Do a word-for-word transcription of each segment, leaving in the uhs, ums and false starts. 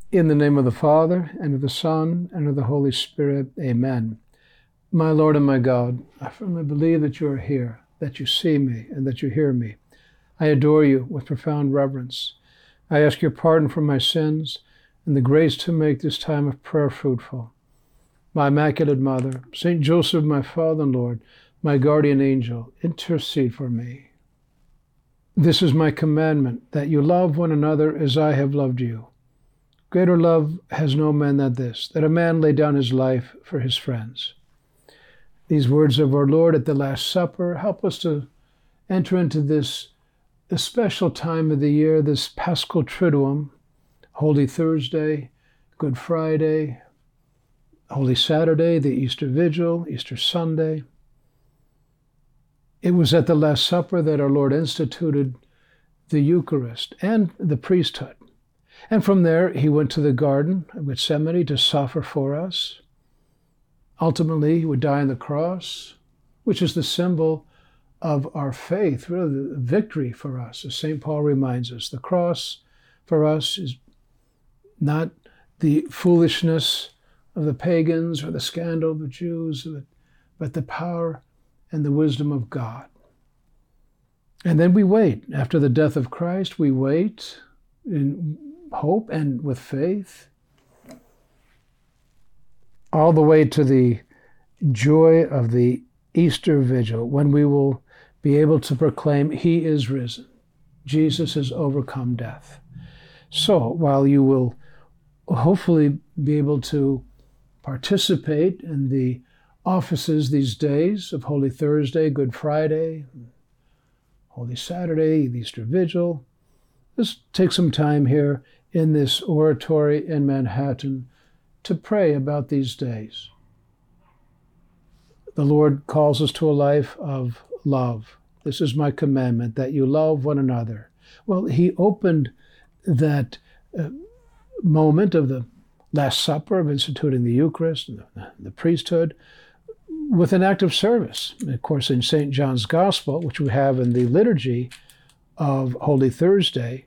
In the name of the Father, and of the Son, and of the Holy Spirit, amen. My Lord and my God, I firmly believe that you are here, that you see me, and that you hear me. I adore you with profound reverence. I ask your pardon for my sins and the grace to make this time of prayer fruitful. My Immaculate Mother, Saint Joseph, my Father and Lord, my guardian angel, intercede for me. This is my commandment, that you love one another as I have loved you. Greater love has no man than this, that a man lay down his life for his friends. These words of our Lord at the Last Supper help us to enter into this special time of the year, this Paschal Triduum, Holy Thursday, Good Friday, Holy Saturday, the Easter Vigil, Easter Sunday. It was at the Last Supper that our Lord instituted the Eucharist and the priesthood. And from there, he went to the Garden of Gethsemane to suffer for us. Ultimately, he would die on the cross, which is the symbol of our faith, really the victory for us. As Saint Paul reminds us, the cross for us is not the foolishness of the pagans or the scandal of the Jews, but the power and the wisdom of God. And then we wait. After the death of Christ, we wait in hope and with faith, all the way to the joy of the Easter Vigil, when we will be able to proclaim, He is risen. Jesus has overcome death. So while you will hopefully be able to participate in the offices these days of Holy Thursday, Good Friday, Holy Saturday, the Easter Vigil, let's take some time here in this oratory in Manhattan to pray about these days. The Lord calls us to a life of love. This is my commandment, that you love one another. Well, he opened that uh, moment of the Last Supper, of instituting the Eucharist and the, the priesthood, with an act of service. Of course, in Saint John's Gospel, which we have in the liturgy of Holy Thursday,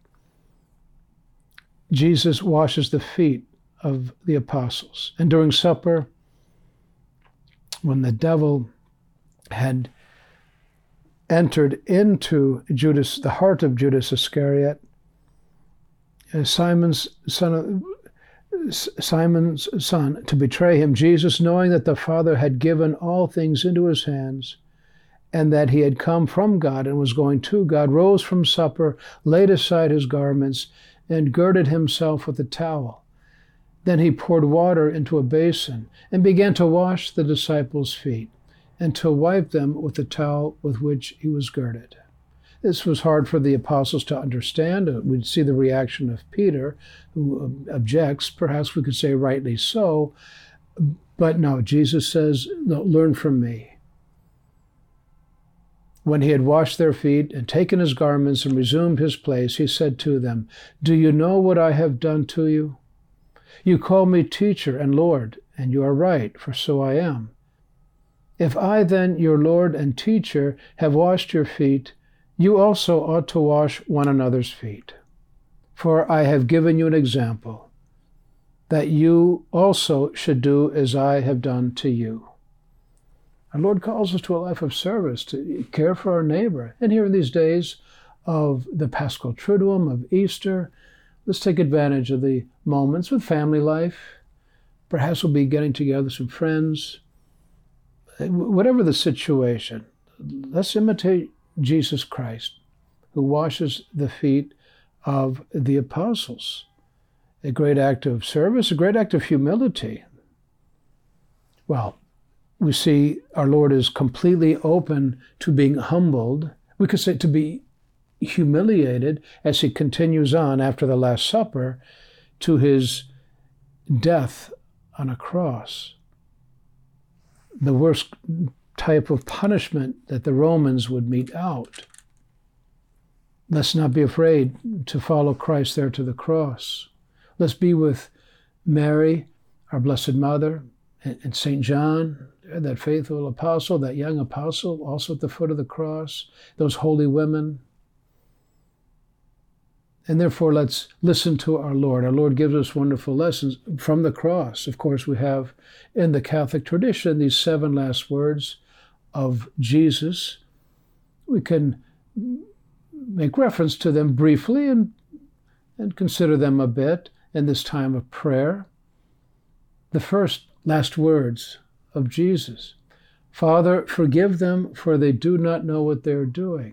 Jesus washes the feet of the apostles. And during supper, when the devil had entered into Judas, the heart of Judas Iscariot, Simon's son, of, Simon's son, to betray him, Jesus, knowing that the Father had given all things into his hands, and that he had come from God and was going to God, rose from supper, laid aside his garments, and girded himself with a towel. Then he poured water into a basin and began to wash the disciples' feet and to wipe them with the towel with which he was girded. This was hard for the apostles to understand. We'd see the reaction of Peter, who objects, perhaps we could say rightly so. But no, Jesus says, no, learn from me. When he had washed their feet and taken his garments and resumed his place, he said to them, do you know what I have done to you? You call me teacher and Lord, and you are right, for so I am. If I then, your Lord and teacher, have washed your feet, you also ought to wash one another's feet. For I have given you an example, that you also should do as I have done to you. Our Lord calls us to a life of service, to care for our neighbor. And here in these days of the Paschal Triduum, of Easter, let's take advantage of the moments with family life. Perhaps we'll be getting together with some friends. Whatever the situation, let's imitate Jesus Christ, who washes the feet of the apostles. A great act of service, a great act of humility. Well, we see our Lord is completely open to being humbled. We could say to be humiliated as he continues on after the Last Supper to his death on a cross. The worst type of punishment that the Romans would mete out. Let's not be afraid to follow Christ there to the cross. Let's be with Mary, our Blessed Mother, and Saint John, that faithful apostle, that young apostle, also at the foot of the cross, those holy women. And therefore, let's listen to our Lord. Our Lord gives us wonderful lessons from the cross. Of course, we have in the Catholic tradition these seven last words of Jesus. We can make reference to them briefly and, and consider them a bit in this time of prayer. The first last words of Jesus: Father, forgive them, for they do not know what they're doing.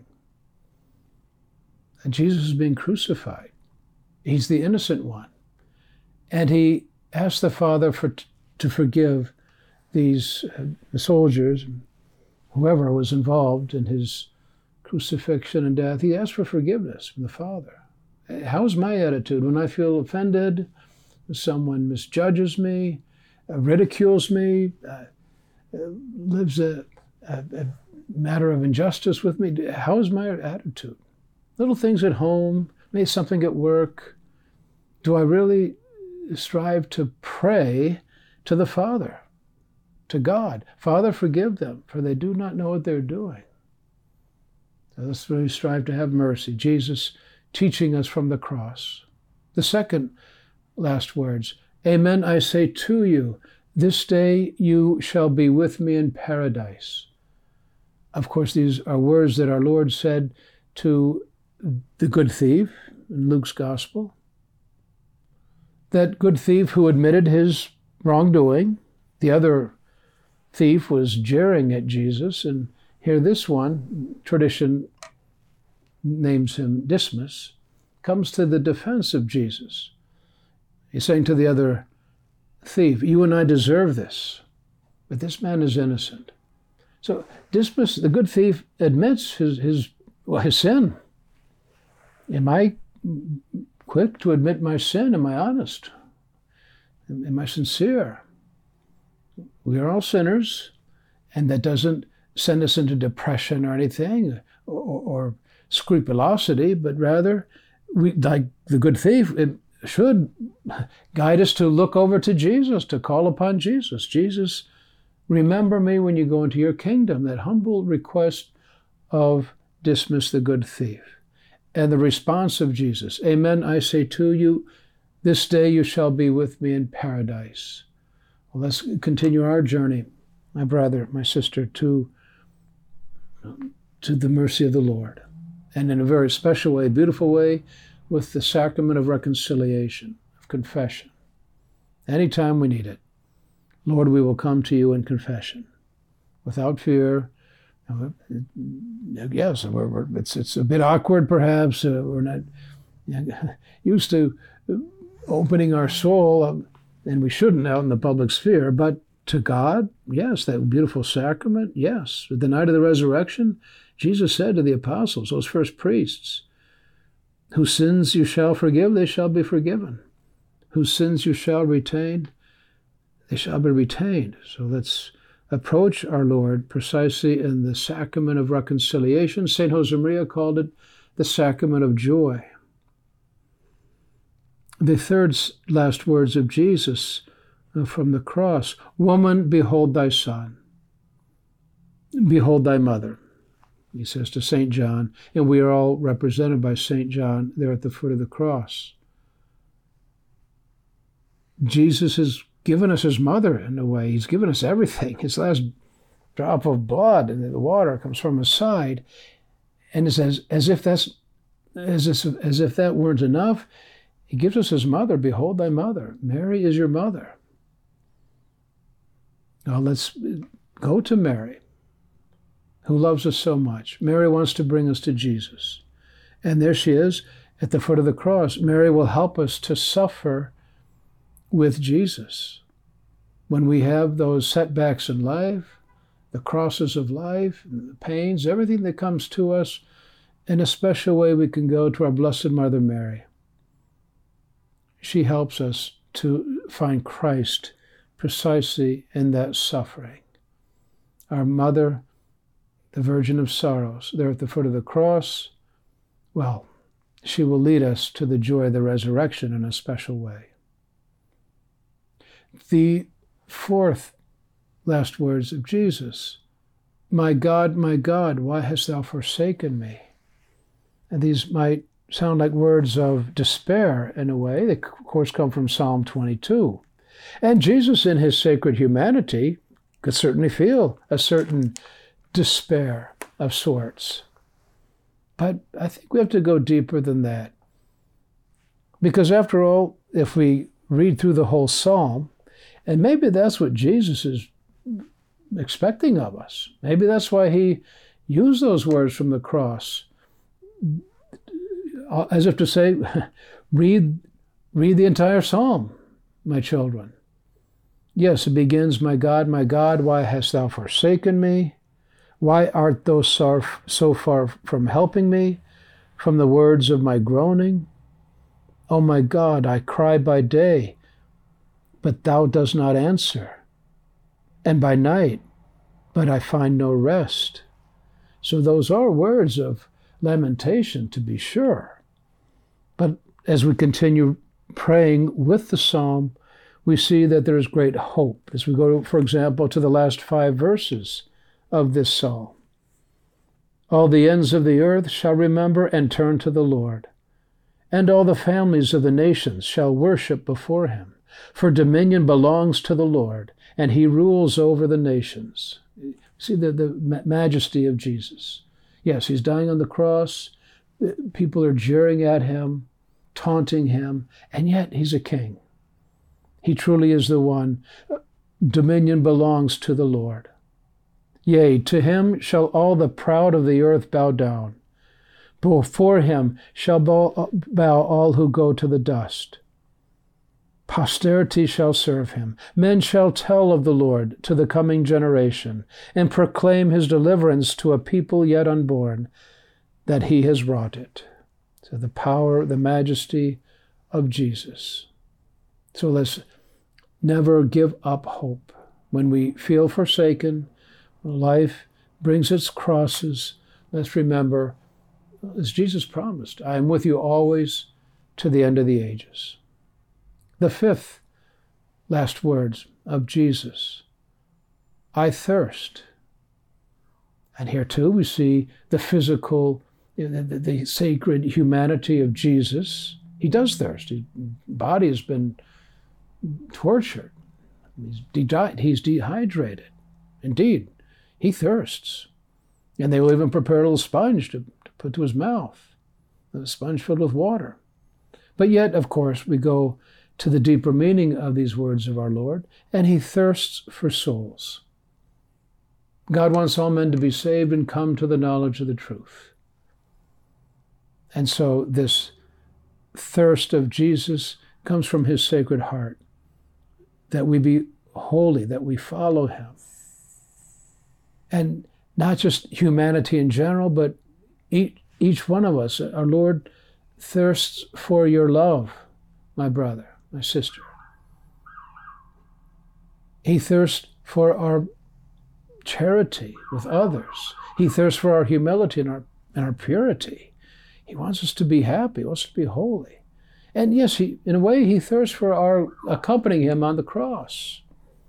And Jesus is being crucified. He's the innocent one. And he asked the Father for, to forgive these uh, soldiers, whoever was involved in his crucifixion and death. He asked for forgiveness from the Father. How's my attitude when I feel offended, when someone misjudges me, uh, ridicules me, uh, uh, lives a, a, a matter of injustice with me? How's my attitude? Little things at home, maybe something at work. Do I really strive to pray to the Father, to God? Father, forgive them, for they do not know what they're doing. So let's really strive to have mercy. Jesus teaching us from the cross. The second last words: Amen, I say to you, this day you shall be with me in paradise. Of course, these are words that our Lord said to the good thief in Luke's gospel. That good thief who admitted his wrongdoing. The other thief was jeering at Jesus, and here this one, tradition names him Dismas, comes to the defense of Jesus. He's saying to the other thief, you and I deserve this, but this man is innocent. So Dismas, the good thief, admits his, his, well, his sin. Am I quick to admit my sin? Am I honest? Am I sincere? We are all sinners, and that doesn't send us into depression or anything, or, or, or scrupulosity, but rather, we, like the good thief, it should guide us to look over to Jesus, to call upon Jesus. Jesus, remember me when you go into your kingdom. That humble request of Dismas the good thief. And the response of Jesus: Amen, I say to you, this day you shall be with me in paradise. Well, let's continue our journey, my brother, my sister, to, to the mercy of the Lord. And in a very special way, beautiful way, with the sacrament of reconciliation, of confession. Anytime we need it, Lord, we will come to you in confession, without fear. Yes, we're, we're, it's it's a bit awkward, perhaps. Uh, we're not used to opening our soul, um, and we shouldn't out in the public sphere. But to God, yes, that beautiful sacrament, yes. The night of the resurrection, Jesus said to the apostles, those first priests, whose sins you shall forgive, they shall be forgiven. Whose sins you shall retain, they shall be retained. So let's approach our Lord precisely in the sacrament of reconciliation. Saint Josemaria called it the sacrament of joy. The third last words of Jesus from the cross: Woman, behold thy son. Behold thy mother, he says to Saint John, and we are all represented by Saint John there at the foot of the cross. Jesus has given us his mother in a way. He's given us everything. His last drop of blood and the water comes from his side. And it's as, as if that's as if, as if that weren't enough, he gives us his mother. Behold thy mother. Mary is your mother. Now let's go to Mary, who loves us so much. Mary wants to bring us to Jesus. And there she is at the foot of the cross. Mary will help us to suffer with Jesus. When we have those setbacks in life, the crosses of life, the pains, everything that comes to us, in a special way we can go to our Blessed Mother Mary. She helps us to find Christ precisely in that suffering. Our Mother, the Virgin of Sorrows, there at the foot of the cross, well, she will lead us to the joy of the resurrection in a special way. The fourth last words of Jesus: My God, my God, why hast thou forsaken me? And these might sound like words of despair in a way. They, of course, come from Psalm twenty-two. And Jesus, in his sacred humanity, could certainly feel a certain despair of sorts. But I think we have to go deeper than that. Because after all, if we read through the whole psalm, and maybe that's what Jesus is expecting of us. Maybe that's why he used those words from the cross, as if to say, read, read the entire psalm, my children. Yes, it begins, my God, my God, why hast thou forsaken me? Why art thou so far from helping me, from the words of my groaning? O my God, I cry by day, but thou dost not answer, and by night, but I find no rest. So those are words of lamentation, to be sure. But as we continue praying with the psalm, we see that there is great hope. As we go, for example, to the last five verses of this psalm. All the ends of the earth shall remember and turn to the Lord, and all the families of the nations shall worship before him. For dominion belongs to the Lord, and he rules over the nations. See the, the majesty of Jesus. Yes, he's dying on the cross. People are jeering at him, taunting him, and yet he's a king. He truly is the one. Dominion belongs to the Lord. Yea, to him shall all the proud of the earth bow down. Before him shall bow, bow all who go to the dust. Posterity shall serve him. Men shall tell of the Lord to the coming generation, and proclaim his deliverance to a people yet unborn, that he has wrought it. So the power, the majesty of Jesus. So let's never give up hope. When we feel forsaken, when life brings its crosses, let's remember, as Jesus promised, I am with you always to the end of the ages. The fifth last words of Jesus, I thirst. And here too we see the physical, the, the, the sacred humanity of Jesus. He does thirst. His body has been tortured. He's, de- he's dehydrated. Indeed, he thirsts. And they will even prepare a little sponge to, to put to his mouth, a sponge filled with water. But yet, of course, we go to the deeper meaning of these words of our Lord, and he thirsts for souls. God wants all men to be saved and come to the knowledge of the truth. And so this thirst of Jesus comes from his sacred heart, that we be holy, that we follow him. And not just humanity in general, but each, each one of us, our Lord thirsts for your love, my brother, my sister. He thirsts for our charity with others. He thirsts for our humility and our, and our purity. He wants us to be happy. He wants us to be holy. And yes, he, in a way, he thirsts for our accompanying him on the cross.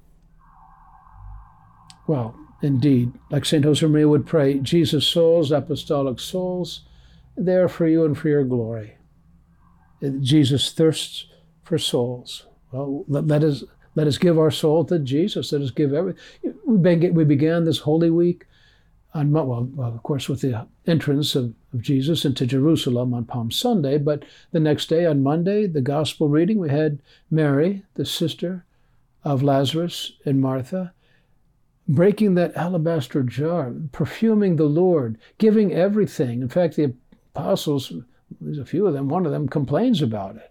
Well, indeed, like Saint Josemaria would pray, Jesus' souls, apostolic souls, they are for you and for your glory. Jesus thirsts for souls. Well, let, let us let us give our soul to Jesus. Let us give everything. We began, we began this Holy Week on, well, well, of course, with the entrance of, of Jesus into Jerusalem on Palm Sunday, but the next day, on Monday, the Gospel reading, we had Mary, the sister of Lazarus and Martha, breaking that alabaster jar, perfuming the Lord, giving everything. In fact, the apostles, there's a few of them, one of them complains about it.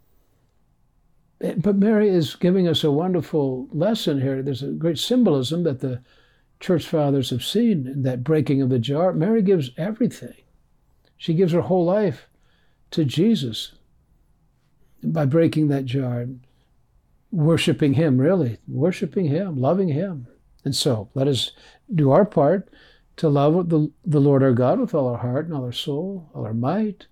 But Mary is giving us a wonderful lesson here. There's a great symbolism that the church fathers have seen in that breaking of the jar. Mary gives everything. She gives her whole life to Jesus by breaking that jar, worshiping him, really, worshiping him, loving him. And so let us do our part to love the, the Lord our God with all our heart and all our soul, all our might.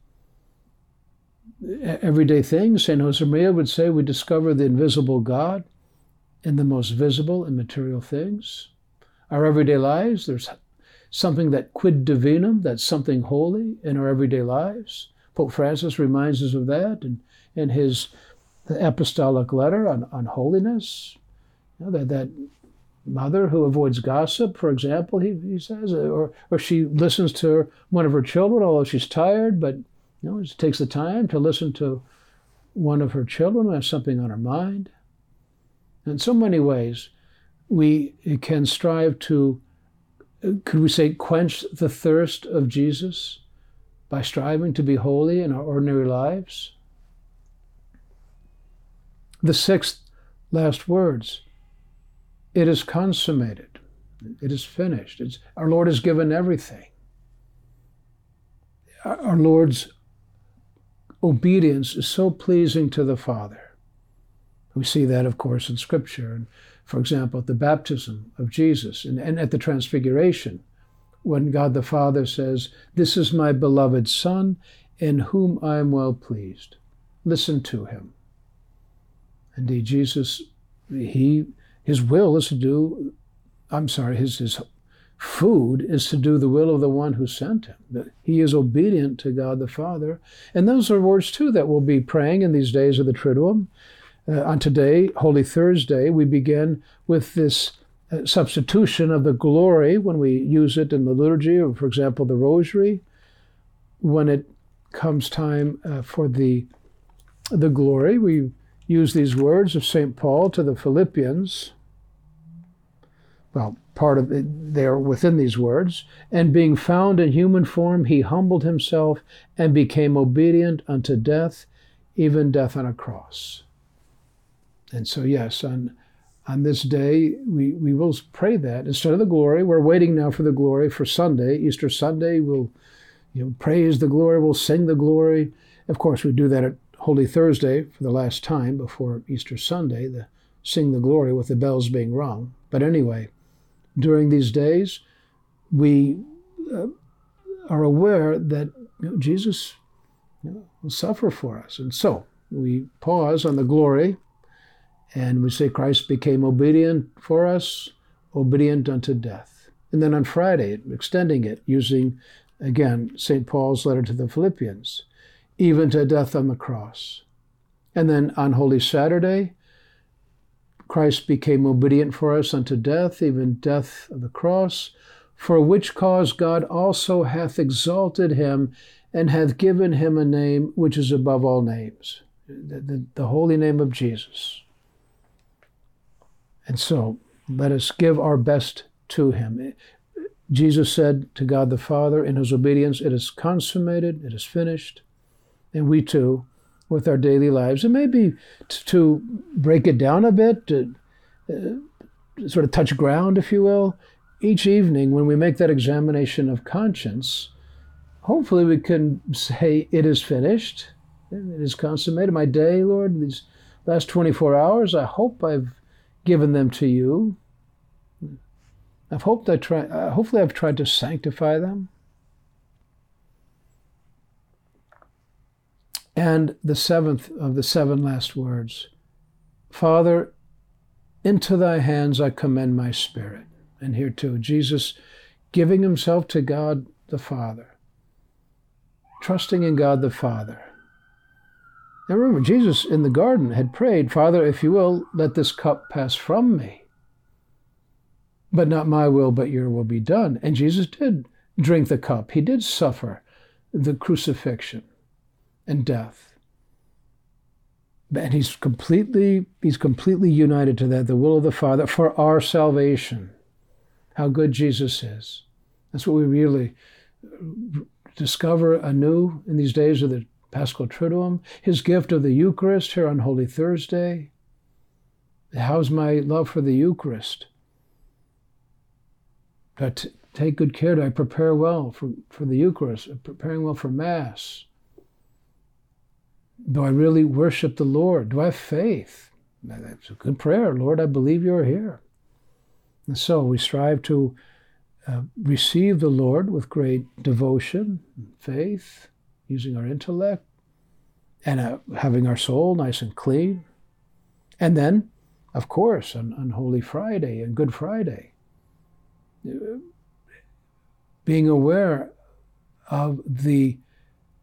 Everyday things, Saint Josemaria would say, we discover the invisible God in the most visible and material things. Our everyday lives, there's something that quid divinum, that's something holy in our everyday lives. Pope Francis reminds us of that in, in his apostolic letter on, on holiness. You know, that, that mother who avoids gossip, for example, he, he says, or, or she listens to one of her children, although she's tired, but you know, she takes the time to listen to one of her children who has something on her mind. In so many ways, we can strive to, could we say, quench the thirst of Jesus by striving to be holy in our ordinary lives. The sixth last words, it is consummated. It is finished. It's, our Lord has given everything. Our, our Lord's obedience is so pleasing to the Father. We see that, of course, in Scripture. And for example, at the baptism of Jesus and, and at the Transfiguration, when God the Father says, "This is my beloved Son, in whom I am well pleased. Listen to him." Indeed, Jesus, he, his will is to do, I'm sorry, his, his food is to do the will of the one who sent him. That he is obedient to God the Father. And those are words, too, that we'll be praying in these days of the Triduum. Uh, on today, Holy Thursday, we begin with this uh, substitution of the glory when we use it in the liturgy, or for example, the Rosary. When it comes time uh, for the, the glory, we use these words of Saint Paul to the Philippians. Well, part of it, they're within these words. "And being found in human form, he humbled himself and became obedient unto death, even death on a cross." And so, yes, on, on this day, we, we will pray that. Instead of the glory, we're waiting now for the glory for Sunday, Easter Sunday. We'll you know, praise the glory, we'll sing the glory. Of course, we do that at Holy Thursday for the last time before Easter Sunday, the sing the glory with the bells being rung. But anyway, during these days, we uh, are aware that you know, Jesus you know, will suffer for us. And so we pause on the glory, and we say Christ became obedient for us, obedient unto death. And then on Friday, extending it, using, again, Saint Paul's letter to the Philippians, even to death on the cross. And then on Holy Saturday, Christ became obedient for us unto death, even death of the cross, for which cause God also hath exalted him, and hath given him a name which is above all names, the, the, the holy name of Jesus. And so, let us give our best to him. Jesus said to God the Father in his obedience, "It is consummated, it is finished." And we too, with our daily lives, it may be t- to break it down a bit, to uh, sort of touch ground, if you will. Each evening when we make that examination of conscience, hopefully we can say, "It is finished, it is consummated. My day, Lord, these last twenty-four hours, I hope I've given them to you. I've hoped I try, uh, hopefully I've tried to sanctify them." And the seventh of the seven last words, "Father, into thy hands I commend my spirit." And here too, Jesus giving himself to God the Father, trusting in God the Father. Now remember, Jesus in the garden had prayed, "Father, if you will, let this cup pass from me. But not my will, but your will be done." And Jesus did drink the cup. He did suffer the crucifixion and death. And he's completely, he's completely united to that, the will of the Father, for our salvation. How good Jesus is. That's what we really discover anew in these days of the Paschal Triduum. His gift of the Eucharist here on Holy Thursday. How's my love for the Eucharist? Do I t- take good care? Do I prepare well for, for the Eucharist? Preparing well for Mass? Do I really worship the Lord? Do I have faith? That's a good prayer. Lord, I believe you are here. And so we strive to uh, receive the Lord with great devotion and faith, using our intellect, and uh, having our soul nice and clean. And then, of course, on, on Holy Friday and Good Friday, uh, being aware of the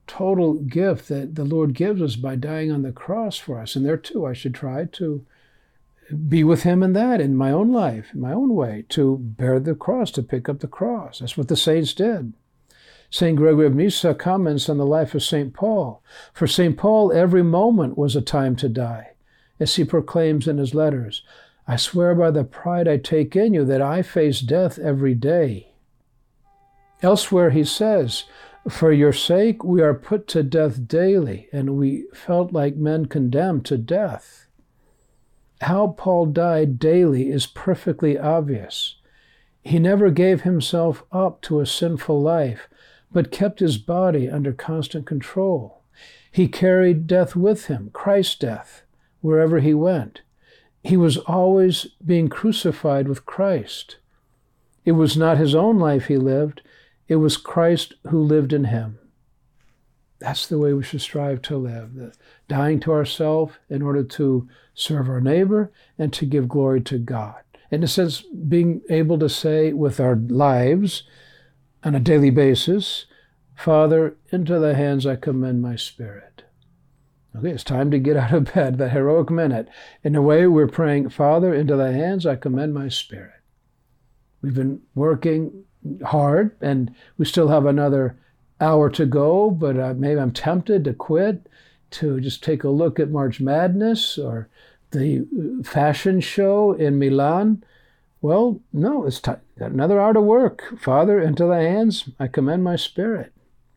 total gift that the Lord gives us by dying on the cross for us. And there too, I should try to be with him in that, in my own life, in my own way, to bear the cross, to pick up the cross. That's what the saints did. Saint Gregory of Nyssa comments on the life of Saint Paul. For Saint Paul, every moment was a time to die. As he proclaims in his letters, I swear by the pride I take in you that I face death every day. Elsewhere he says, for your sake we are put to death daily, and we felt like men condemned to death. How Paul died daily is perfectly obvious. He never gave himself up to a sinful life, but kept his body under constant control. He carried death with him, Christ's death, wherever he went. He was always being crucified with Christ. It was not his own life he lived, it was Christ who lived in him. That's the way we should strive to live, the dying to ourselves in order to serve our neighbor and to give glory to God. In a sense, being able to say with our lives on a daily basis, Father, into thy hands I commend my spirit. Okay, it's time to get out of bed, that heroic minute. In a way, we're praying, Father, into thy hands I commend my spirit. We've been working hard, and we still have another hour to go, but uh, maybe I'm tempted to quit, to just take a look at March Madness or the fashion show in Milan. Well, no, it's time. Got another hour to work. Father, into thy hands I commend my spirit.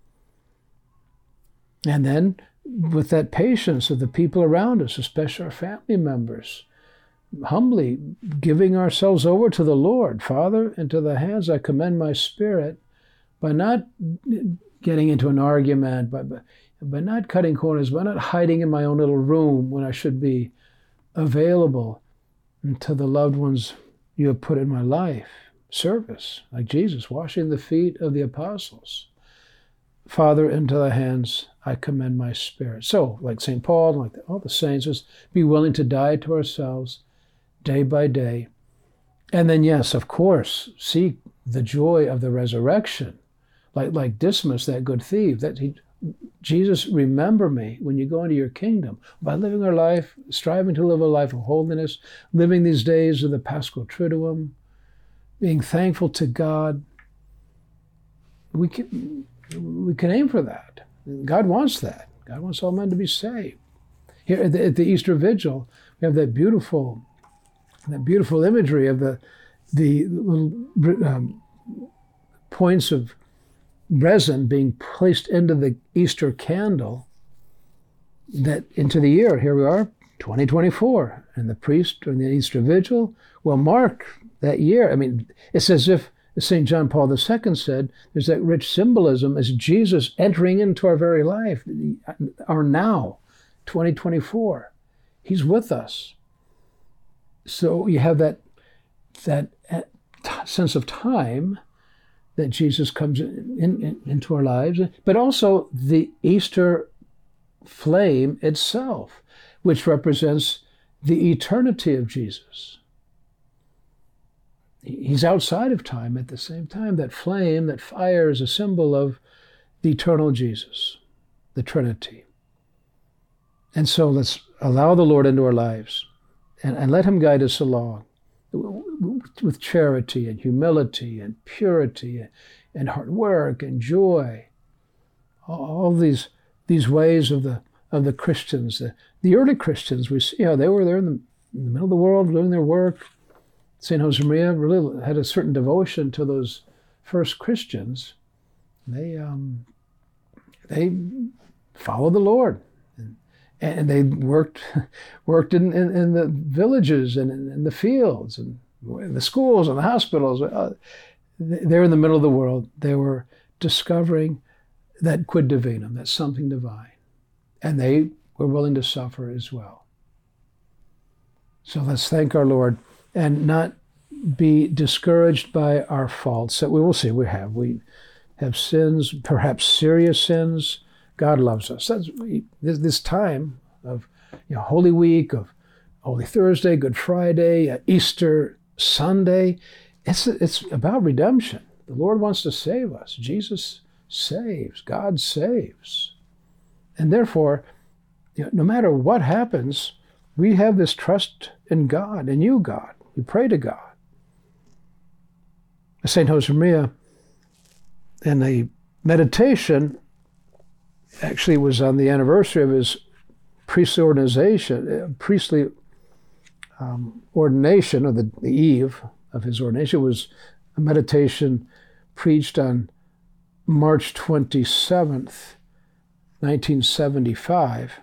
And then with that patience of the people around us, especially our family members, humbly giving ourselves over to the Lord. Father, into thy hands I commend my spirit, by not getting into an argument, by, by not cutting corners, by not hiding in my own little room when I should be available to the loved ones you have put in my life. Service, like Jesus, washing the feet of the apostles. Father, into thy hands I commend my spirit. So, like Saint Paul, like all the saints, just be willing to die to ourselves day by day. And then, yes, of course, seek the joy of the resurrection. Like, like Dismas, that good thief, that he, Jesus, remember me when you go into your kingdom. By living our life, striving to live a life of holiness, living these days of the Paschal Triduum, being thankful to God, we can, we can aim for that. God wants that. God wants all men to be saved. Here at the, at the Easter Vigil, we have that beautiful, that beautiful imagery of the the little um, points of resin being placed into the Easter candle, that into the year. Here we are, twenty twenty-four, and the priest during the Easter Vigil will mark that year. I mean, it's as if Saint John Paul the Second said, there's that rich symbolism as Jesus entering into our very life, our now, twenty twenty-four. He's with us. So you have that, that sense of time that Jesus comes in, in, into our lives, but also the Easter flame itself, which represents the eternity of Jesus. He's outside of time at the same time. That flame, that fire is a symbol of the eternal Jesus, the Trinity. And so let's allow the Lord into our lives and, and let him guide us along with charity and humility and purity and hard work and joy. All these these ways of the of the Christians, the, the early Christians, we see how they were there in the, in the middle of the world doing their work. Saint Josemaria really had a certain devotion to those first Christians. They um, they followed the Lord, and, and they worked worked in, in, in the villages and in, in the fields and in the schools and the hospitals. Uh, they're in the middle of the world. They were discovering that quid divinum, that something divine, and they were willing to suffer as well. So let's thank our Lord and not be discouraged by our faults that we will see we have. We have sins, perhaps serious sins. God loves us. That's we, this, this time of you know, Holy Week, of Holy Thursday, Good Friday, uh, Easter Sunday. It's it's about redemption. The Lord wants to save us. Jesus saves. God saves. And therefore, you know, no matter what happens, we have this trust in God, in you, God. We pray to God. Saint Josemaria, in the meditation, actually was on the anniversary of his priestly ordination, uh, priestly um, ordination, or the, the eve of his ordination. It was a meditation preached on March twenty-seventh, nineteen seventy-five.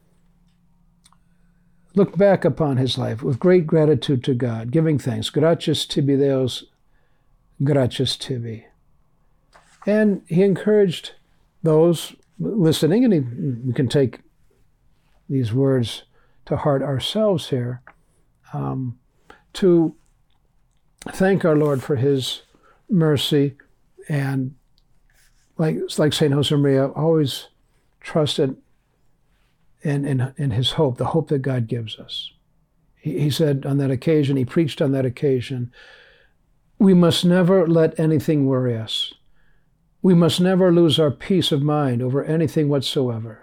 Look back upon his life with great gratitude to God, giving thanks. Gratias tibi Deus, gratias tibi. And he encouraged those listening, and he, we can take these words to heart ourselves here, um, to thank our Lord for his mercy, and like, like Saint Josemaria, always trusted in, in, in his hope, the hope that God gives us. He, he said on that occasion, he preached on that occasion, we must never let anything worry us. We must never lose our peace of mind over anything whatsoever.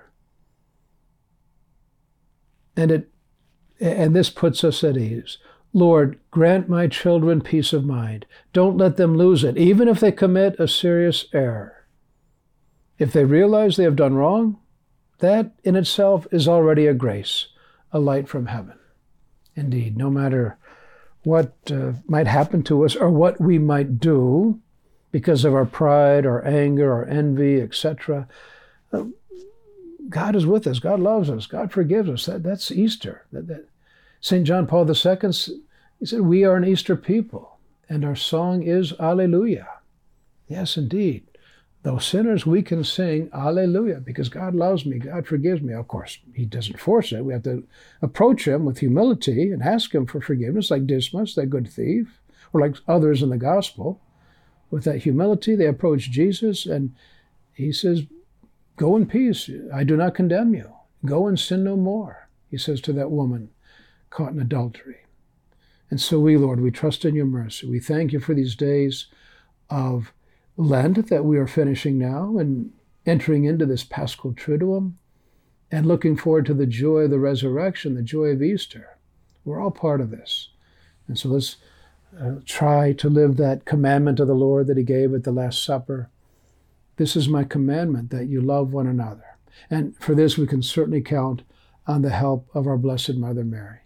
And it, and this puts us at ease. Lord, grant my children peace of mind. Don't let them lose it, even if they commit a serious error. If they realize they have done wrong, that in itself is already a grace, a light from heaven. Indeed, no matter what uh, might happen to us or what we might do because of our pride, our anger, our envy, et cetera, uh, God is with us. God loves us. God forgives us. That, that's Easter. That, that. Saint John Paul the Second, he said, we are an Easter people, and our song is Alleluia. Yes, indeed. Though sinners, we can sing Alleluia, because God loves me, God forgives me. Of course, he doesn't force it. We have to approach him with humility and ask him for forgiveness, like Dismas, that good thief, or like others in the gospel. With that humility, they approach Jesus, and he says, go in peace. I do not condemn you. Go and sin no more, he says to that woman caught in adultery. And so we, Lord, we trust in your mercy. We thank you for these days of Lent that we are finishing now and entering into this Paschal Triduum and looking forward to the joy of the resurrection, the joy of Easter. We're all part of this. And so let's uh, try to live that commandment of the Lord that he gave at the Last Supper. This is my commandment, that you love one another. And for this we can certainly count on the help of our Blessed Mother Mary.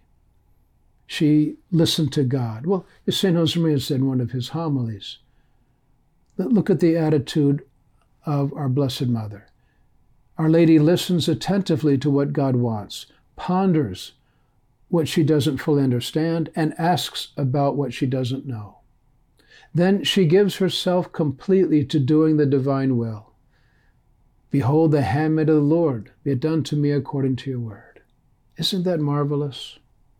She listened to God. Well, as Saint Josemaria said in one of his homilies, look at the attitude of our Blessed Mother. Our Lady listens attentively to what God wants, ponders what she doesn't fully understand, and asks about what she doesn't know. Then she gives herself completely to doing the divine will. Behold the handmaid of the Lord, be it done to me according to your word. Isn't that marvelous?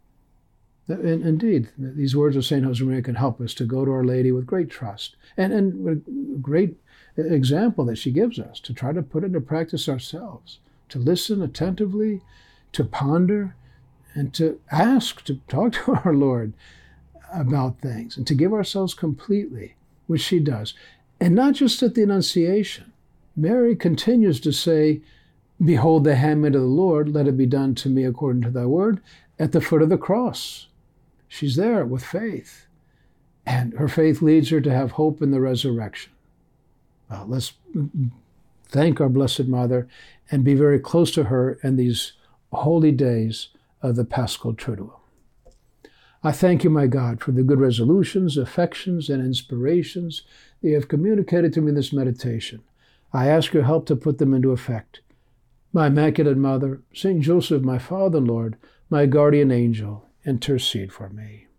And indeed, these words of Saint Josemaria can help us to go to Our Lady with great trust and, and a great example that she gives us to try to put into practice ourselves, to listen attentively, to ponder, and to ask, to talk to our Lord about things, and to give ourselves completely, which she does. And not just at the Annunciation. Mary continues to say, behold the handmaid of the Lord, let it be done to me according to thy word, at the foot of the cross. She's there with faith. And her faith leads her to have hope in the resurrection. Well, let's thank our Blessed Mother and be very close to her in these holy days of the Paschal Triduum. I thank you, my God, for the good resolutions, affections, and inspirations that you have communicated to me in this meditation. I ask your help to put them into effect. My Immaculate Mother, Saint Joseph, my Father and Lord, my guardian angel, intercede for me.